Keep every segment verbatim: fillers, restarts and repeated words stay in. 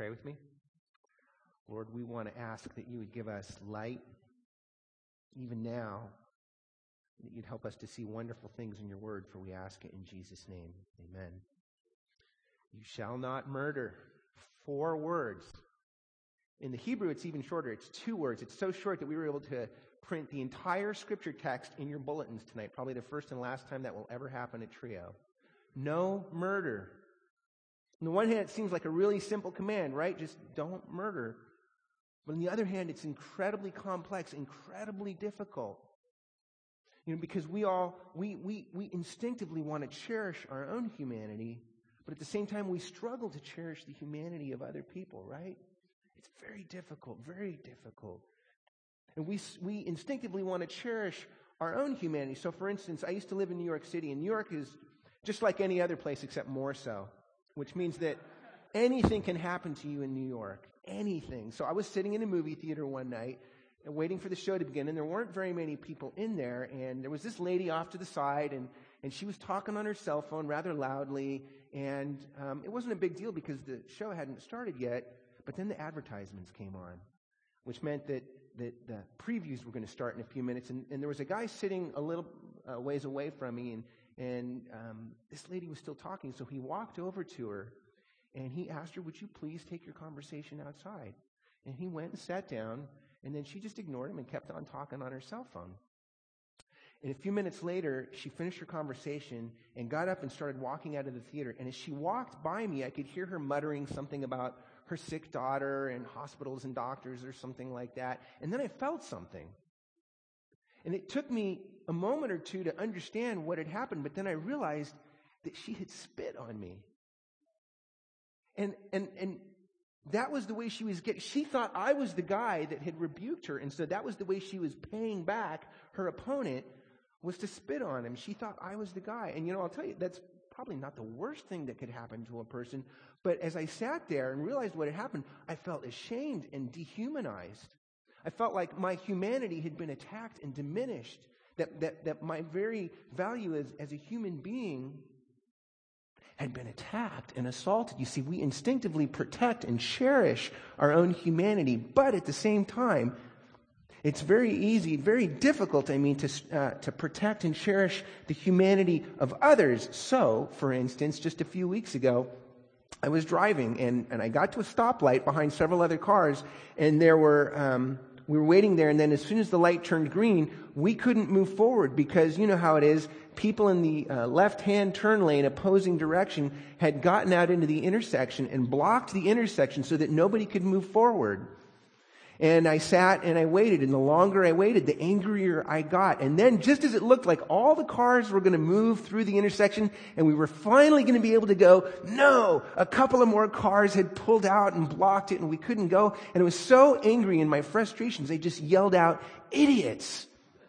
Pray with me. Lord, we want to ask that you would give us light, even now, that you'd help us to see wonderful things in your word, for we ask it in Jesus' name. Amen. You shall not murder. Four words. In the Hebrew, it's even shorter. It's two words. It's so short that we were able to print the entire scripture text in your bulletins tonight. Probably the first and last time that will ever happen at Trio. No murder. On the one hand, it seems like a really simple command, right? Just don't murder. But on the other hand, it's incredibly complex, incredibly difficult. You know, because we all, we, we, we instinctively want to cherish our own humanity, but at the same time, we struggle to cherish the humanity of other people, right? It's very difficult, very difficult. And we, we instinctively want to cherish our own humanity. So, for instance, I used to live in New York City, and New York is just like any other place except more so, which means that anything can happen to you in New York. Anything. So I was sitting in a movie theater one night and waiting for the show to begin, and there weren't very many people in there, and there was this lady off to the side, and, and she was talking on her cell phone rather loudly, and um, it wasn't a big deal because the show hadn't started yet, but then the advertisements came on, which meant that, that the previews were going to start in a few minutes, and, and there was a guy sitting a little uh, ways away from me, and, and um, this lady was still talking, so he walked over to her, and he asked her, would you please take your conversation outside? And he went and sat down, and then she just ignored him and kept on talking on her cell phone. And a few minutes later, she finished her conversation and got up and started walking out of the theater. And as she walked by me, I could hear her muttering something about her sick daughter and hospitals and doctors or something like that. And then I felt something. And it took me a moment or two to understand what had happened, but then I realized that she had spit on me. And and and that was the way she was getting. She thought I was the guy that had rebuked her, and so that was the way she was paying back her opponent, was to spit on him. She thought I was the guy. And you know, I'll tell you, that's probably not the worst thing that could happen to a person. But as I sat there and realized what had happened, I felt ashamed and dehumanized. I felt like my humanity had been attacked and diminished, that that, that my very value as, as a human being had been attacked and assaulted. You see, we instinctively protect and cherish our own humanity, but at the same time, it's very easy, very difficult, I mean, to uh, to protect and cherish the humanity of others. So, for instance, just a few weeks ago, I was driving, and, and I got to a stoplight behind several other cars, and there were... Um, We were waiting there, and then as soon as the light turned green, we couldn't move forward because you know how it is. People in the uh, left-hand turn lane opposing direction had gotten out into the intersection and blocked the intersection so that nobody could move forward. And I sat and I waited, and the longer I waited, the angrier I got. And then just as it looked like all the cars were going to move through the intersection and we were finally going to be able to go, no, a couple of more cars had pulled out and blocked it and we couldn't go. And I was so angry in my frustrations, I just yelled out, idiots.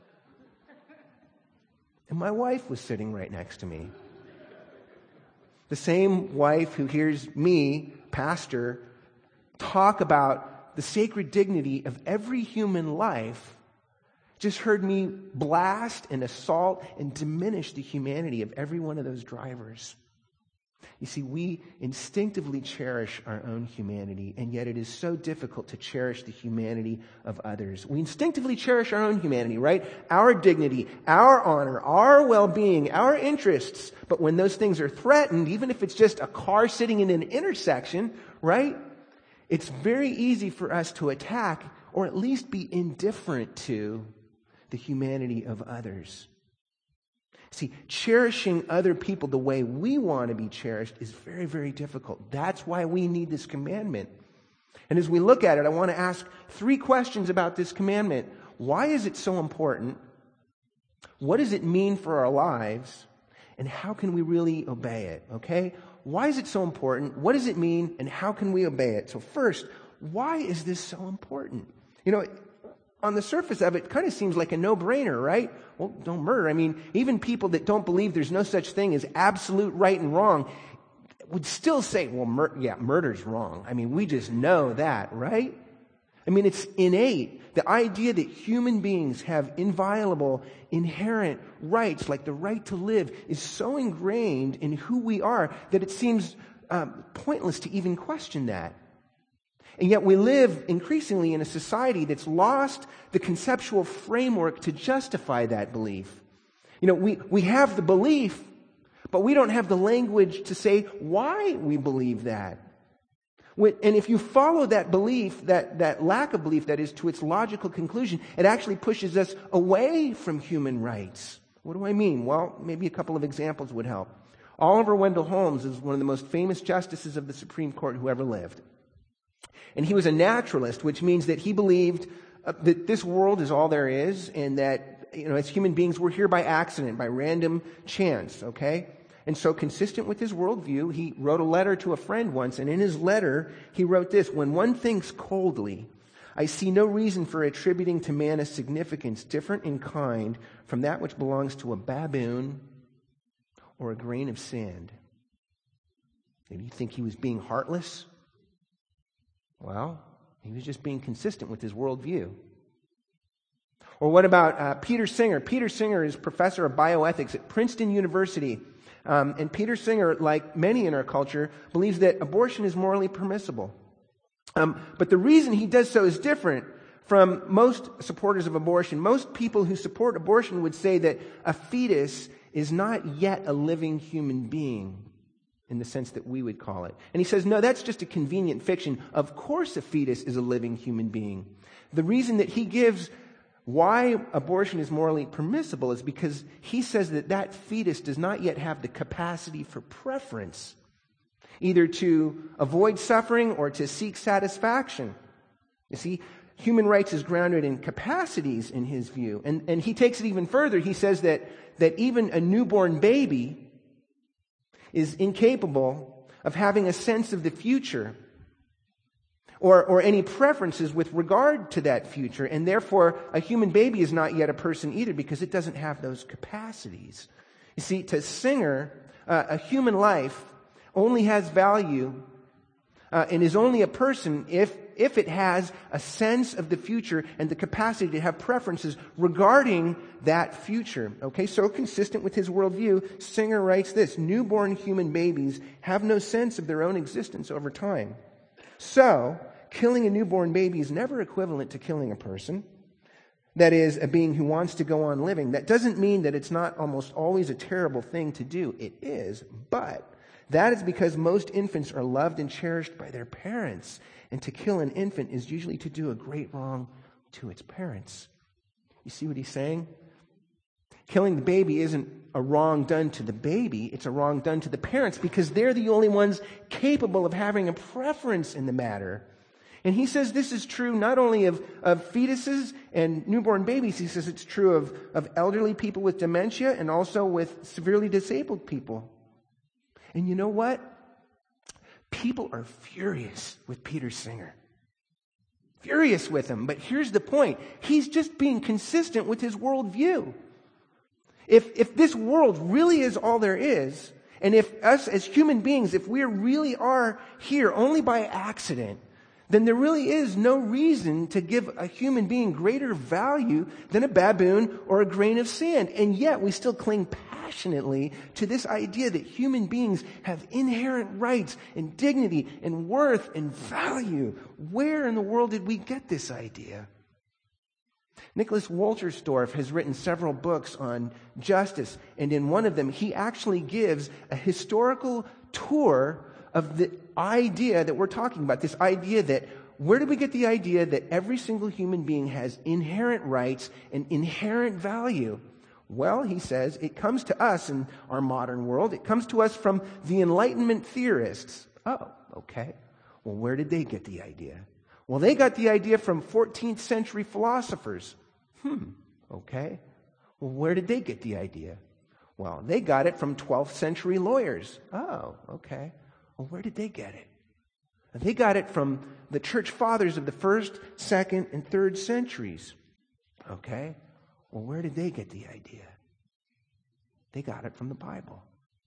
And my wife was sitting right next to me. The same wife who hears me, pastor, talk about the sacred dignity of every human life, just heard me blast and assault and diminish the humanity of every one of those drivers. You see, we instinctively cherish our own humanity, and yet it is so difficult to cherish the humanity of others. We instinctively cherish our own humanity, right? Our dignity, our honor, our well-being, our interests. But when those things are threatened, even if it's just a car sitting in an intersection, right? It's very easy for us to attack or at least be indifferent to the humanity of others. See, cherishing other people the way we want to be cherished is very, very difficult. That's why we need this commandment. And as we look at it, I want to ask three questions about this commandment. Why is it so important? What does it mean for our lives? And how can we really obey it? Okay? Why is it so important? What does it mean? And how can we obey it? So first, why is this so important? You know, on the surface of it, it kind of seems like a no-brainer, right? Well, don't murder. I mean, even people that don't believe there's no such thing as absolute right and wrong would still say, well, mur- yeah, murder's wrong. I mean, we just know that, right? I mean, it's innate. The idea that human beings have inviolable, inherent rights, like the right to live, is so ingrained in who we are that it seems um, pointless to even question that. And yet we live increasingly in a society that's lost the conceptual framework to justify that belief. You know, we, we have the belief, but we don't have the language to say why we believe that. And if you follow that belief, that, that lack of belief, that is, to its logical conclusion, it actually pushes us away from human rights. What do I mean? Well, maybe a couple of examples would help. Oliver Wendell Holmes is one of the most famous justices of the Supreme Court who ever lived. And he was a naturalist, which means that he believed uh, that this world is all there is, and that, you know, as human beings, we're here by accident, by random chance, okay? And so, consistent with his worldview, he wrote a letter to a friend once, and in his letter, he wrote this: "When one thinks coldly, I see no reason for attributing to man a significance different in kind from that which belongs to a baboon or a grain of sand." Maybe you think he was being heartless? Well, he was just being consistent with his worldview. Or what about uh, Peter Singer? Peter Singer is professor of bioethics at Princeton University. Um, and Peter Singer, like many in our culture, believes that abortion is morally permissible. Um, but the reason he does so is different from most supporters of abortion. Most people who support abortion would say that a fetus is not yet a living human being in the sense that we would call it. And he says, no, that's just a convenient fiction. Of course a fetus is a living human being. The reason that he gives why abortion is morally permissible is because he says that that fetus does not yet have the capacity for preference, either to avoid suffering or to seek satisfaction. You see, human rights is grounded in capacities in his view. And, and he takes it even further. He says that, that even a newborn baby is incapable of having a sense of the future or, or any preferences with regard to that future. And therefore, a human baby is not yet a person either because it doesn't have those capacities. You see, to Singer, uh, a human life only has value uh, and is only a person if, if it has a sense of the future and the capacity to have preferences regarding that future. Okay, so consistent with his worldview, Singer writes this: newborn human babies have no sense of their own existence over time. So, killing a newborn baby is never equivalent to killing a person. That is, a being who wants to go on living. That doesn't mean that it's not almost always a terrible thing to do. It is, but that is because most infants are loved and cherished by their parents. And to kill an infant is usually to do a great wrong to its parents. You see what he's saying? Killing the baby isn't a wrong done to the baby, it's a wrong done to the parents because they're the only ones capable of having a preference in the matter. And he says this is true not only of, of fetuses and newborn babies, he says it's true of, of elderly people with dementia and also with severely disabled people. And you know what? People are furious with Peter Singer. Furious with him. But here's the point. He's just being consistent with his worldview. If, if this world really is all there is, and if us as human beings, if we really are here only by accident, then there really is no reason to give a human being greater value than a baboon or a grain of sand. And yet we still cling passionately to this idea that human beings have inherent rights and dignity and worth and value. Where in the world did we get this idea? Nicholas Wolterstorff has written several books on justice, and in one of them he actually gives a historical tour of the idea that we're talking about, this idea that where did we get the idea that every single human being has inherent rights and inherent value? Well, he says, it comes to us in our modern world. It comes to us from the Enlightenment theorists. Oh, okay. Well, where did they get the idea? Well, they got the idea from fourteenth century philosophers. Hmm, okay. Well, where did they get the idea? Well, they got it from twelfth century lawyers. Oh, okay. Well, where did they get it? They got it from the church fathers of the first, second, and third centuries. Okay. Well, where did they get the idea? They got it from the Bible.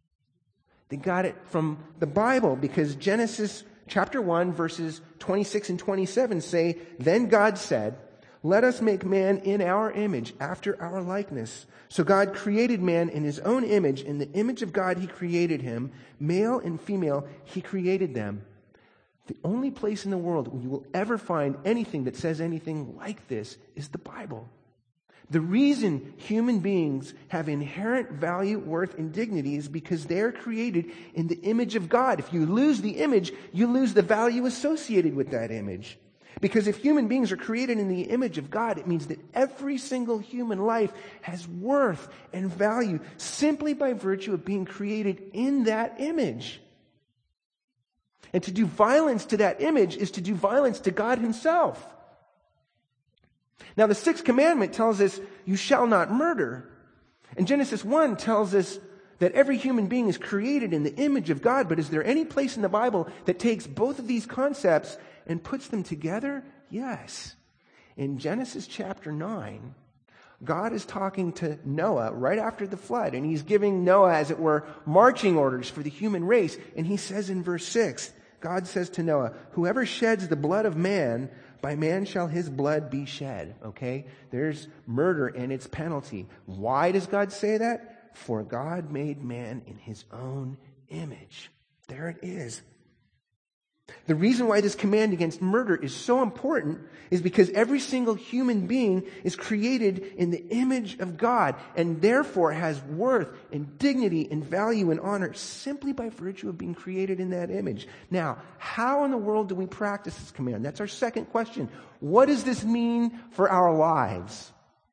They got it from the Bible because Genesis chapter one, verses twenty-six and twenty-seven say, "Then God said, let us make man in our image, after our likeness. So God created man in his own image. In the image of God he created him. Male and female he created them. The only place in the world where you will ever find anything that says anything like this is the Bible. The reason human beings have inherent value, worth, and dignity is because they're created in the image of God. If you lose the image, you lose the value associated with that image. Because if human beings are created in the image of God, it means that every single human life has worth and value simply by virtue of being created in that image. And to do violence to that image is to do violence to God Himself. Now, the sixth commandment tells us, you shall not murder. And Genesis one tells us that every human being is created in the image of God. But is there any place in the Bible that takes both of these concepts and puts them together? Yes. In Genesis chapter nine, God is talking to Noah right after the flood. And He's giving Noah, as it were, marching orders for the human race. And He says in verse six, God says to Noah, whoever sheds the blood of man, by man shall his blood be shed. Okay? There's murder and its penalty. Why does God say that? For God made man in His own image. There it is. The reason why this command against murder is so important is because every single human being is created in the image of God and therefore has worth and dignity and value and honor simply by virtue of being created in that image. Now, how in the world do we practice this command? That's our second question. What does this mean for our lives?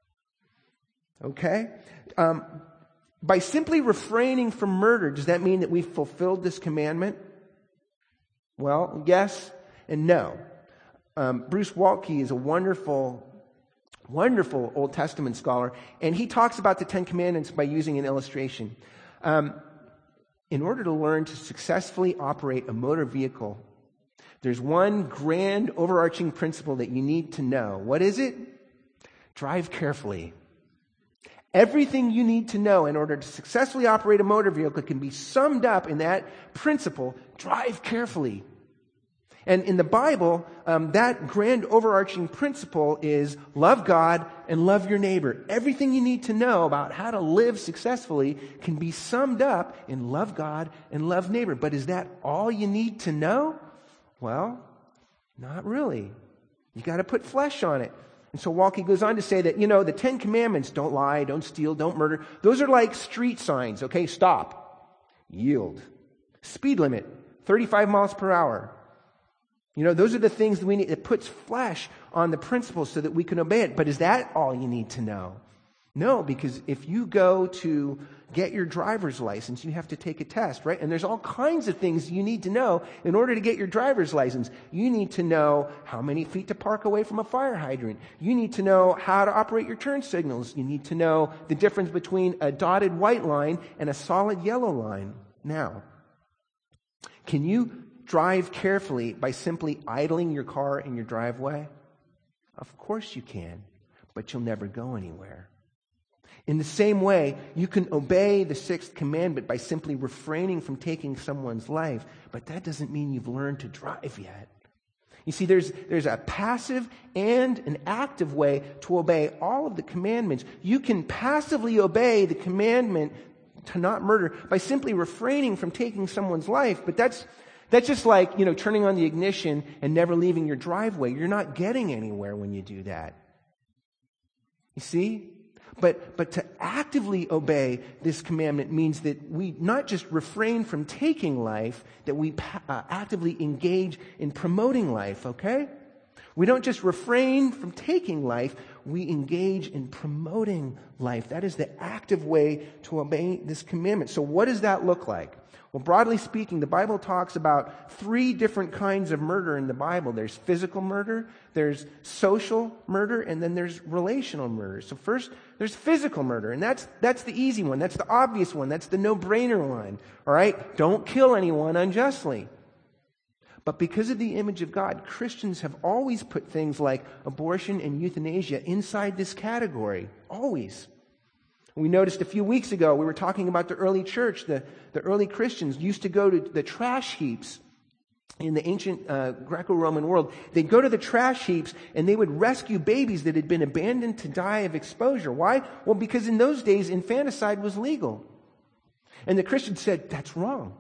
Okay? Um, by simply refraining from murder, does that mean that we've fulfilled this commandment? Well, yes and no. Um, Bruce Waltke is a wonderful, wonderful Old Testament scholar, and he talks about the Ten Commandments by using an illustration. Um, in order to learn to successfully operate a motor vehicle, there's one grand overarching principle that you need to know. What is it? Drive carefully. Everything you need to know in order to successfully operate a motor vehicle can be summed up in that principle: drive carefully. And in the Bible, um, that grand overarching principle is love God and love your neighbor. Everything you need to know about how to live successfully can be summed up in love God and love neighbor. But is that all you need to know? Well, not really. You got to put flesh on it. And so Waltke goes on to say that, you know, the Ten Commandments, don't lie, don't steal, don't murder, those are like street signs, okay? Stop. Yield. Speed limit, thirty-five miles per hour. You know, those are the things that we need. It puts flesh on the principles so that we can obey it. But is that all you need to know? No, because if you go to get your driver's license, you have to take a test, right? And there's all kinds of things you need to know in order to get your driver's license. You need to know how many feet to park away from a fire hydrant. You need to know how to operate your turn signals. You need to know the difference between a dotted white line and a solid yellow line. Now, can you drive carefully by simply idling your car in your driveway? Of course you can, but you'll never go anywhere. In the same way, you can obey the sixth commandment by simply refraining from taking someone's life, but that doesn't mean you've learned to drive yet. You see, there's, there's a passive and an active way to obey all of the commandments. You can passively obey the commandment to not murder by simply refraining from taking someone's life, but that's That's just like, you know, turning on the ignition and never leaving your driveway. You're not getting anywhere when you do that. You see? But but to actively obey this commandment means that we not just refrain from taking life, that we uh, actively engage in promoting life, okay? We don't just refrain from taking life, we engage in promoting life. That is the active way to obey this commandment. So what does that look like? Well, broadly speaking, the Bible talks about three different kinds of murder in the Bible. There's physical murder, there's social murder, and then there's relational murder. So first, there's physical murder, and that's that's the easy one. That's the obvious one. That's the no-brainer one. All right? Don't kill anyone unjustly. But because of the image of God, Christians have always put things like abortion and euthanasia inside this category. Always. We noticed a few weeks ago, we were talking about the early church. The, the early Christians used to go to the trash heaps in the ancient uh, Greco-Roman world. They'd go to the trash heaps and they would rescue babies that had been abandoned to die of exposure. Why? Well, because in those days, infanticide was legal. And the Christians said, that's wrong.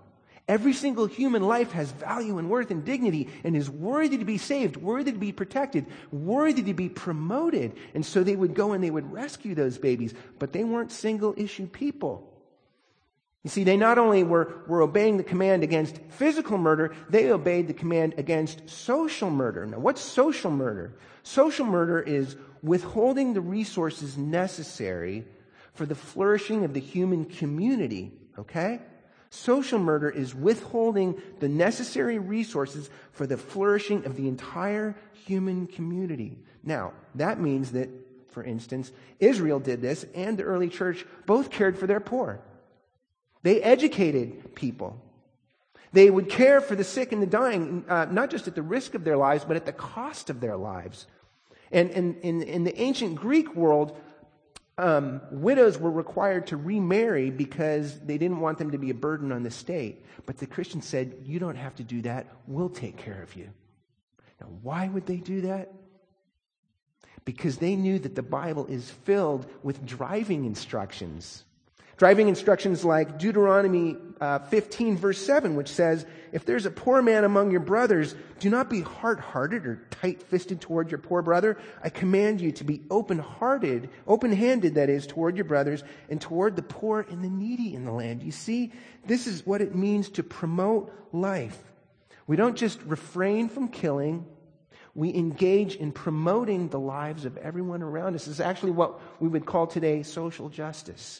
Every single human life has value and worth and dignity and is worthy to be saved, worthy to be protected, worthy to be promoted. And so they would go and they would rescue those babies, but they weren't single-issue people. You see, they not only were, were obeying the command against physical murder, they obeyed the command against social murder. Now, what's social murder? Social murder is withholding the resources necessary for the flourishing of the human community, okay? Social murder is withholding the necessary resources for the flourishing of the entire human community. Now, that means that, for instance, Israel did this, and the early church both cared for their poor. They educated people. They would care for the sick and the dying, uh, not just at the risk of their lives, but at the cost of their lives. And in, in, in the ancient Greek world, um, widows were required to remarry because they didn't want them to be a burden on the state. But the Christians said, you don't have to do that. We'll take care of you. Now, why would they do that? Because they knew that the Bible is filled with driving instructions. Driving instructions like Deuteronomy uh, fifteen, verse seven, which says, if there's a poor man among your brothers, do not be hard-hearted or tight-fisted toward your poor brother. I command you to be open-hearted, open-handed, that is, toward your brothers and toward the poor and the needy in the land. You see, this is what it means to promote life. We don't just refrain from killing. We engage in promoting the lives of everyone around us. This is actually what we would call today social justice.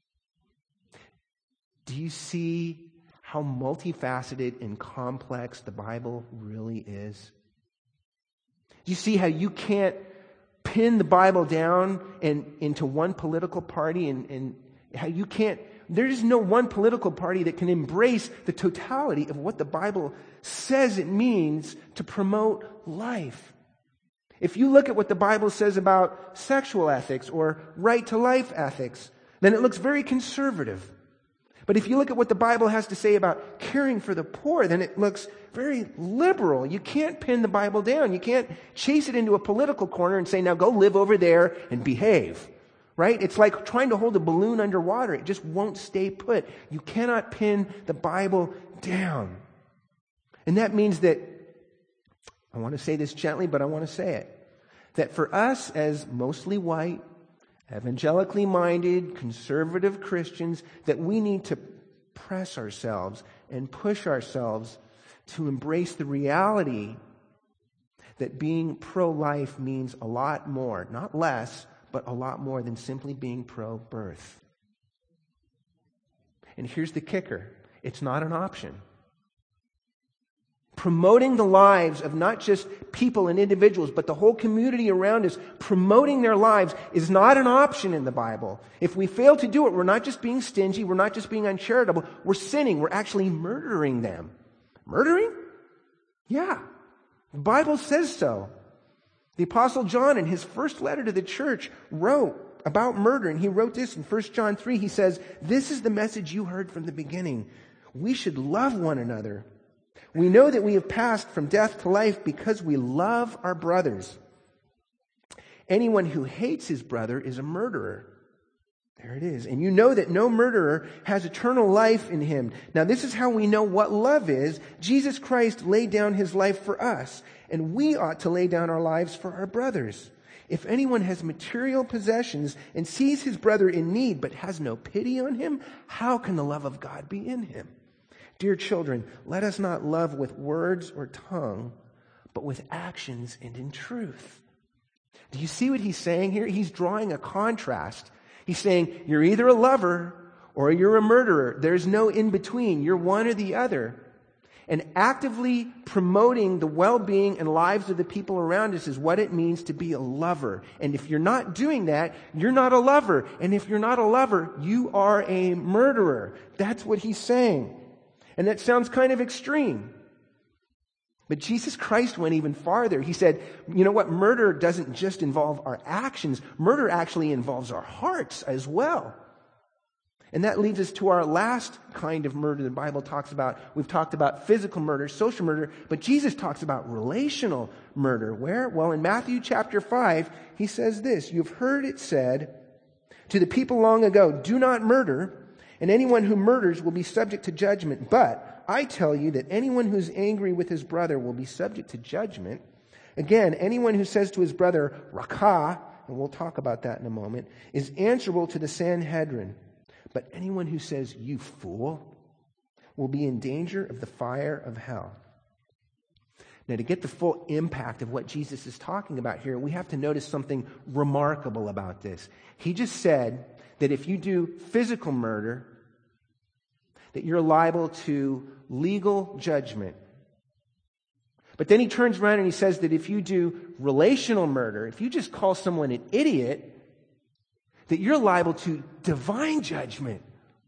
Do you see how multifaceted and complex the Bible really is? Do you see how you can't pin the Bible down and into one political party, and, and how you can't, there is no one political party that can embrace the totality of what the Bible says it means to promote life. If you look at what the Bible says about sexual ethics or right to life ethics, then it looks very conservative. But if you look at what the Bible has to say about caring for the poor, then it looks very liberal. You can't pin the Bible down. You can't chase it into a political corner and say, now go live over there and behave. Right? It's like trying to hold a balloon underwater. It just won't stay put. You cannot pin the Bible down. And that means that, I want to say this gently, but I want to say it, that for us as mostly white, evangelically minded, conservative Christians, that we need to press ourselves and push ourselves to embrace the reality that being pro-life means a lot more, not less, but a lot more than simply being pro-birth. And here's the kicker. It's not an option. Promoting the lives of not just people and individuals, but the whole community around us, promoting their lives is not an option in the Bible. If we fail to do it, we're not just being stingy, we're not just being uncharitable, we're sinning, we're actually murdering them. Murdering? Yeah. The Bible says so. The Apostle John, in his first letter to the church, wrote about murder, and he wrote this in First John three. He says, this is the message you heard from the beginning. We should love one another. We know that we have passed from death to life because we love our brothers. Anyone who hates his brother is a murderer. There it is. And you know that no murderer has eternal life in him. Now, this is how we know what love is. Jesus Christ laid down his life for us, and we ought to lay down our lives for our brothers. If anyone has material possessions and sees his brother in need but has no pity on him, how can the love of God be in him? Dear children, let us not love with words or tongue, but with actions and in truth. Do you see what he's saying here? He's drawing a contrast. He's saying, you're either a lover or you're a murderer. There's no in between. You're one or the other. And actively promoting the well-being and lives of the people around us is what it means to be a lover. And if you're not doing that, you're not a lover. And if you're not a lover, you are a murderer. That's what he's saying. And that sounds kind of extreme. But Jesus Christ went even farther. He said, you know what? Murder doesn't just involve our actions. Murder actually involves our hearts as well. And that leads us to our last kind of murder the Bible talks about. We've talked about physical murder, social murder, but Jesus talks about relational murder. Where? Well, in Matthew chapter five, he says this, you've heard it said to the people long ago, do not murder, and anyone who murders will be subject to judgment. But I tell you that anyone who's angry with his brother will be subject to judgment. Again, anyone who says to his brother, Rakah, and we'll talk about that in a moment, is answerable to the Sanhedrin. But anyone who says, you fool, will be in danger of the fire of hell. Now, to get the full impact of what Jesus is talking about here, we have to notice something remarkable about this. He just said that if you do physical murder, that you're liable to legal judgment. But then he turns around and he says that if you do relational murder, if you just call someone an idiot, that you're liable to divine judgment.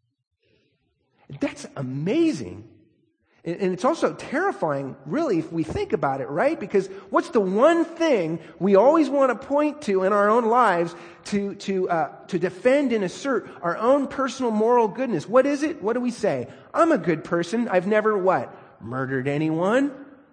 That's amazing. And it's also terrifying, really, if we think about it, right? Because what's the one thing we always want to point to in our own lives to, to, uh, to defend and assert our own personal moral goodness? What is it? What do we say? I'm a good person. I've never, what? Murdered anyone?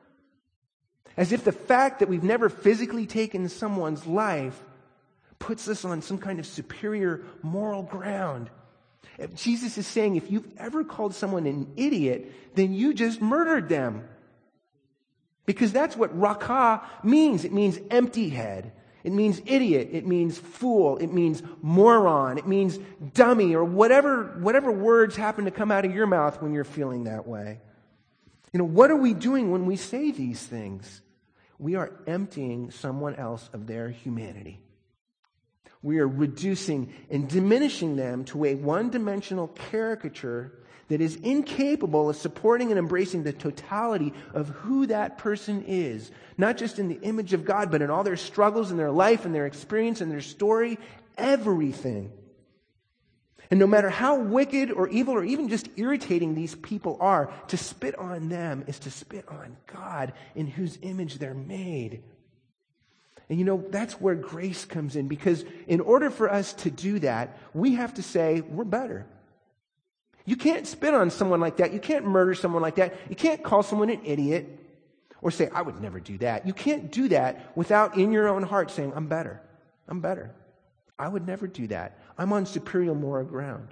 As if the fact that we've never physically taken someone's life puts us on some kind of superior moral ground. Jesus is saying if you've ever called someone an idiot, then you just murdered them. Because that's what rakah means. It means empty head. It means idiot. It means fool. It means moron. It means dummy, or whatever, whatever words happen to come out of your mouth when you're feeling that way. You know, what are we doing when we say these things? We are emptying someone else of their humanity. We are reducing and diminishing them to a one-dimensional caricature that is incapable of supporting and embracing the totality of who that person is. Not just in the image of God, but in all their struggles in their life and their experience and their story, everything. And no matter how wicked or evil or even just irritating these people are, to spit on them is to spit on God in whose image they're made. And you know, that's where grace comes in, because in order for us to do that, we have to say, we're better. You can't spit on someone like that. You can't murder someone like that. You can't call someone an idiot or say, I would never do that. You can't do that without in your own heart saying, I'm better. I'm better. I would never do that. I'm on superior moral ground.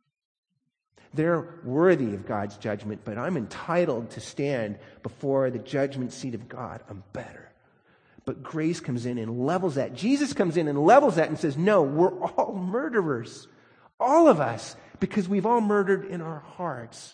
They're worthy of God's judgment, but I'm entitled to stand before the judgment seat of God. I'm better. But grace comes in and levels that. Jesus comes in and levels that and says, no, we're all murderers. All of us, because we've all murdered in our hearts.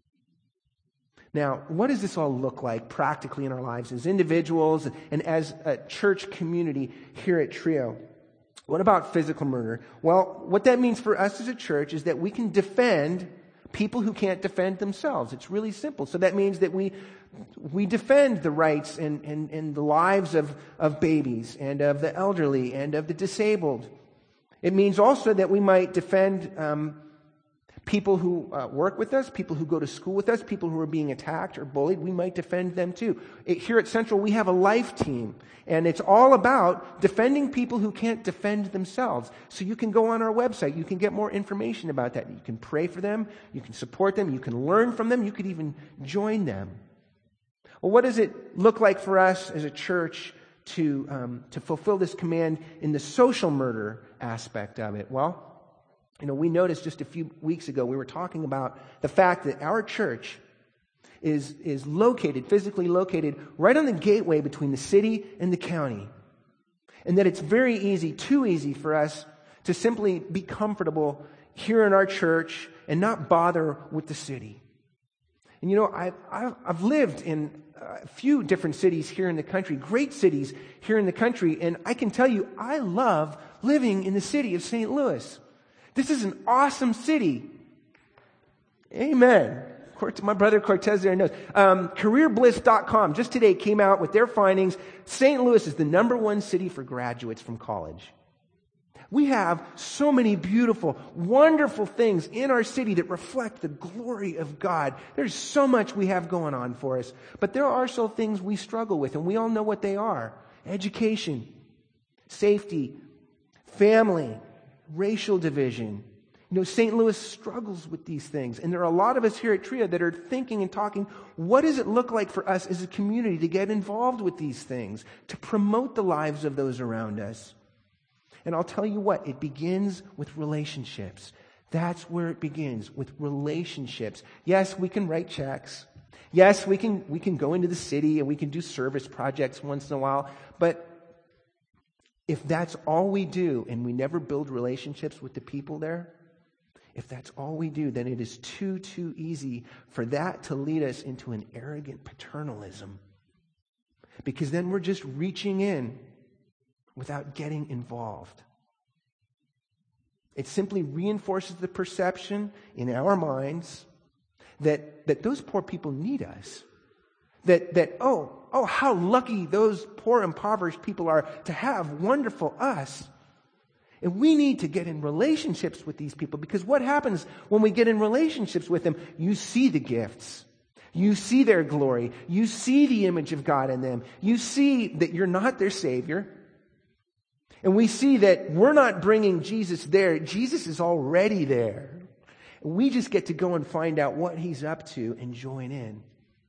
Now, what does this all look like practically in our lives as individuals and as a church community here at Trio? What about physical murder? Well, what that means for us as a church is that we can defend people who can't defend themselves. It's really simple. So that means that we we defend the rights and, and, and the lives of, of babies and of the elderly and of the disabled. It means also that we might defend um, people who uh, work with us, people who go to school with us, people who are being attacked or bullied. We might defend them too. It, here at Central, we have a life team, and it's all about defending people who can't defend themselves. So you can go on our website. You can get more information about that. You can pray for them. You can support them. You can learn from them. You could even join them. Well, what does it look like for us as a church to um, to fulfill this command in the social murder aspect of it? Well, you know, we noticed just a few weeks ago, we were talking about the fact that our church is, is located, physically located, right on the gateway between the city and the county. And that it's very easy, too easy for us to simply be comfortable here in our church and not bother with the city. And you know, I've, I've, I've lived in a few different cities here in the country, great cities here in the country, and I can tell you, I love living in the city of Saint Louis. This is an awesome city. Amen. My brother Cortez there knows. Um, career bliss dot com just today came out with their findings. Saint Louis is the number one city for graduates from college. We have so many beautiful, wonderful things in our city that reflect the glory of God. There's so much we have going on for us. But there are also things we struggle with, and we all know what they are. Education, safety, family, racial division. You know, Saint Louis struggles with these things. And there are a lot of us here at Trio that are thinking and talking, what does it look like for us as a community to get involved with these things, to promote the lives of those around us? And I'll tell you what, it begins with relationships. That's where it begins, with relationships. Yes, we can write checks. Yes, we can we can go into the city and we can do service projects once in a while. But if that's all we do and we never build relationships with the people there, if that's all we do, then it is too, too easy for that to lead us into an arrogant paternalism. Because then we're just reaching in without getting involved. It simply reinforces the perception in our minds that, that those poor people need us. That, that oh, oh, how lucky those poor impoverished people are to have wonderful us. And we need to get in relationships with these people, because what happens when we get in relationships with them? You see the gifts. You see their glory. You see the image of God in them. You see that you're not their Savior. And we see that we're not bringing Jesus there. Jesus is already there. We just get to go and find out what He's up to and join in.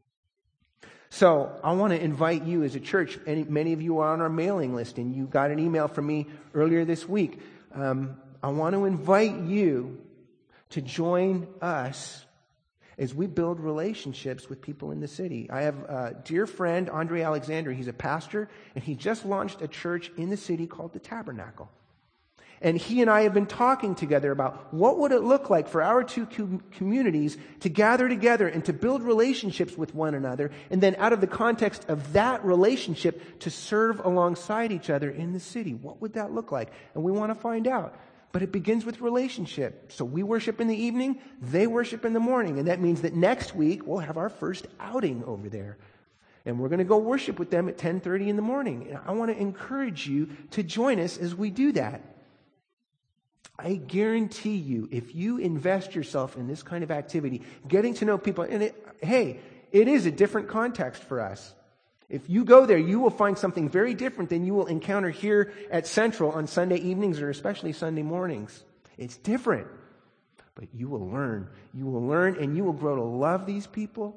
So I want to invite you as a church, and many of you are on our mailing list, and you got an email from me earlier this week. Um, I want to invite you to join us as we build relationships with people in the city. I have a dear friend, Andre Alexander. He's a pastor, and he just launched a church in the city called the Tabernacle. And he and I have been talking together about what would it look like for our two com- communities to gather together and to build relationships with one another, and then out of the context of that relationship to serve alongside each other in the city. What would that look like? And we want to find out. But it begins with relationship. So we worship in the evening, they worship in the morning. And that means that next week we'll have our first outing over there. And we're going to go worship with them at ten thirty in the morning. And I want to encourage you to join us as we do that. I guarantee you, if you invest yourself in this kind of activity, getting to know people, and it, hey, it is a different context for us. If you go there, you will find something very different than you will encounter here at Central on Sunday evenings or especially Sunday mornings. It's different. But you will learn. You will learn and you will grow to love these people.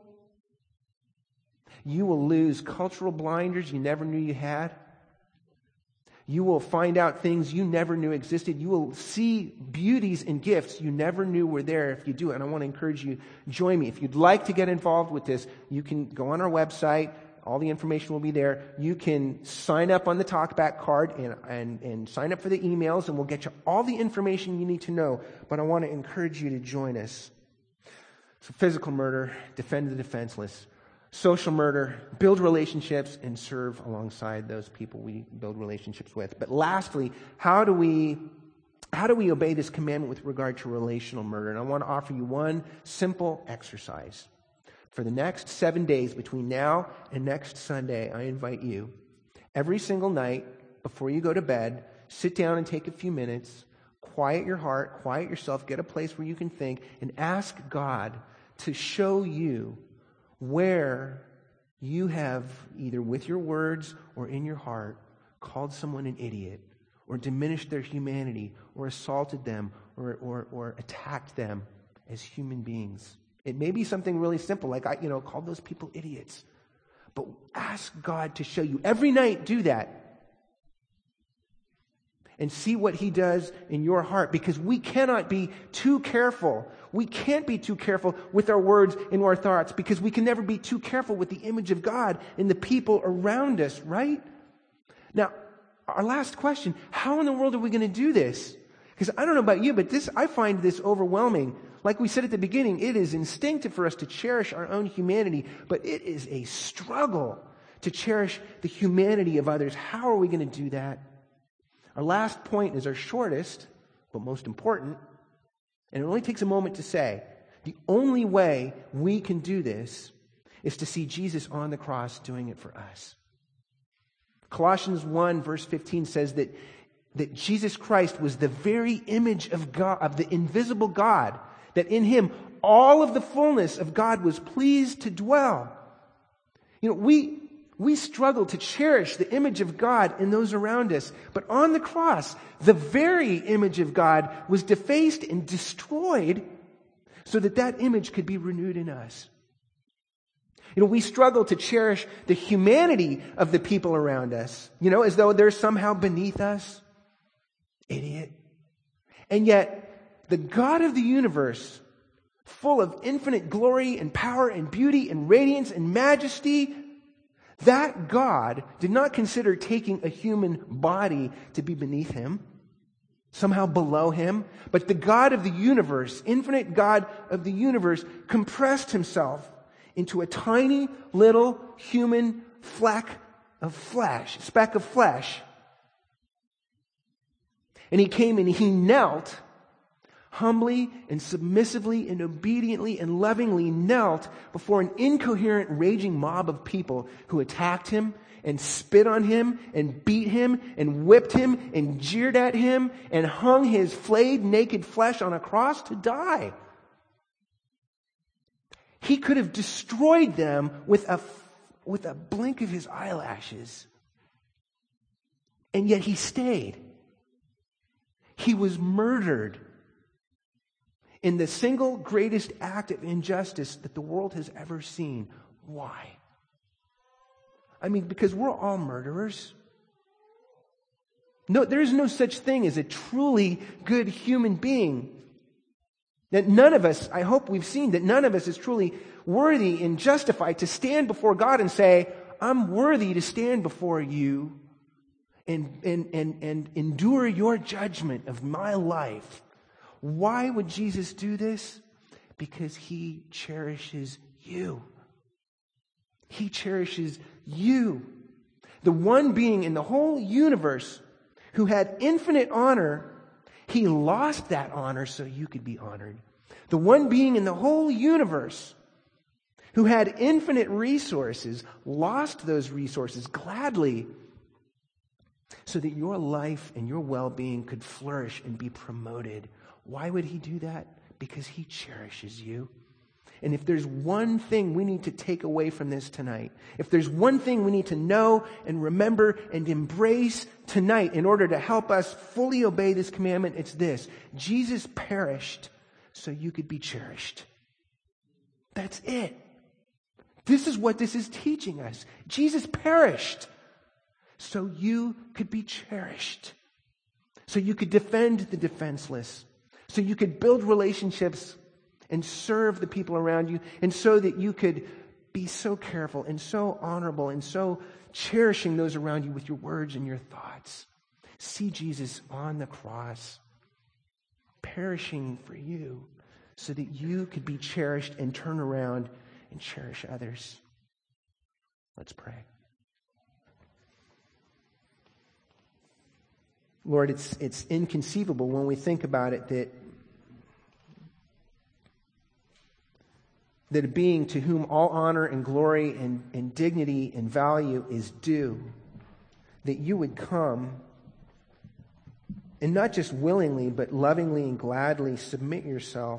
You will lose cultural blinders you never knew you had. You will find out things you never knew existed. You will see beauties and gifts you never knew were there if you do it. And I want to encourage you, join me. If you'd like to get involved with this, you can go on our website. All the information will be there. You can sign up on the TalkBack card and, and, and sign up for the emails, and we'll get you all the information you need to know. But I want to encourage you to join us. So physical murder, defend the defenseless. Social murder, build relationships, and serve alongside those people we build relationships with. But lastly, how do we how do we obey this commandment with regard to relational murder? And I want to offer you one simple exercise. For the next seven days, between now and next Sunday, I invite you, every single night, before you go to bed, sit down and take a few minutes, quiet your heart, quiet yourself, get a place where you can think, and ask God to show you where you have, either with your words or in your heart, called someone an idiot, or diminished their humanity, or assaulted them, or, or, or attacked them as human beings. It may be something really simple, like, I, you know, called those people idiots. But ask God to show you. Every night, do that. And see what He does in your heart. Because we cannot be too careful. We can't be too careful with our words and our thoughts. Because we can never be too careful with the image of God in the people around us, right? Now, our last question, how in the world are we going to do this? Because I don't know about you, but this I find this overwhelming. Like we said at the beginning, it is instinctive for us to cherish our own humanity, but it is a struggle to cherish the humanity of others. How are we going to do that? Our last point is our shortest, but most important, and it only takes a moment to say. The only way we can do this is to see Jesus on the cross doing it for us. Colossians one verse fifteen says that, that Jesus Christ was the very image of God, of the invisible God, that in Him all of the fullness of God was pleased to dwell. You know, we We struggle to cherish the image of God in those around us. But on the cross, the very image of God was defaced and destroyed so that that image could be renewed in us. You know, we struggle to cherish the humanity of the people around us, you know, as though they're somehow beneath us. Idiot. And yet, the God of the universe, full of infinite glory and power and beauty and radiance and majesty, that God did not consider taking a human body to be beneath him, somehow below him, but the God of the universe, infinite God of the universe, compressed himself into a tiny little human fleck of flesh, speck of flesh. And he came and he knelt, humbly and submissively and obediently and lovingly knelt before an incoherent, raging mob of people who attacked him and spit on him and beat him and whipped him and jeered at him and hung his flayed naked flesh on a cross to die. He could have destroyed them with a, with a blink of his eyelashes. And yet he stayed. He was murdered in the single greatest act of injustice that the world has ever seen. Why? I mean, because we're all murderers. No, there is no such thing as a truly good human being. That none of us, I hope we've seen, that none of us is truly worthy and justified to stand before God and say, I'm worthy to stand before you and, and, and, and endure your judgment of my life. Why would Jesus do this? Because he cherishes you. He cherishes you. The one being in the whole universe who had infinite honor, he lost that honor so you could be honored. The one being in the whole universe who had infinite resources, lost those resources gladly so that your life and your well-being could flourish and be promoted. Why would he do that? Because he cherishes you. And if there's one thing we need to take away from this tonight, if there's one thing we need to know and remember and embrace tonight in order to help us fully obey this commandment, it's this. Jesus perished so you could be cherished. That's it. This is what this is teaching us. Jesus perished so you could be cherished. So you could defend the defenseless. So you could build relationships and serve the people around you, and so that you could be so careful and so honorable and so cherishing those around you with your words and your thoughts. See Jesus on the cross, perishing for you, so that you could be cherished and turn around and cherish others. Let's pray. Lord, it's it's inconceivable when we think about it that that a being to whom all honor and glory and, and dignity and value is due, that you would come and not just willingly, but lovingly and gladly submit yourself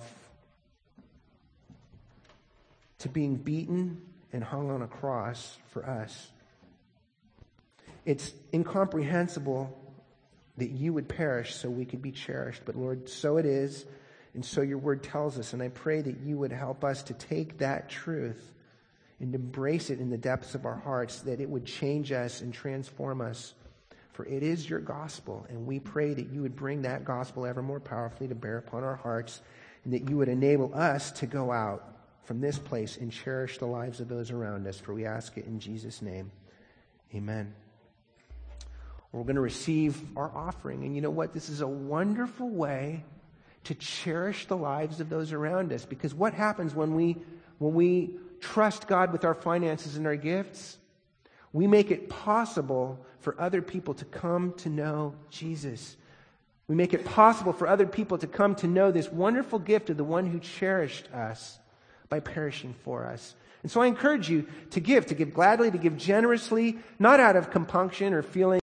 to being beaten and hung on a cross for us. It's incomprehensible that you would perish so we could be cherished. But Lord, so it is. And so your word tells us, and I pray that you would help us to take that truth and embrace it in the depths of our hearts, that it would change us and transform us. For it is your gospel, and we pray that you would bring that gospel ever more powerfully to bear upon our hearts, and that you would enable us to go out from this place and cherish the lives of those around us. For we ask it in Jesus' name. Amen. We're going to receive our offering. And you know what? This is a wonderful way to cherish the lives of those around us. Because what happens when we when we trust God with our finances and our gifts? We make it possible for other people to come to know Jesus. We make it possible for other people to come to know this wonderful gift of the one who cherished us by perishing for us. And so I encourage you to give, to give gladly, to give generously, not out of compunction or feeling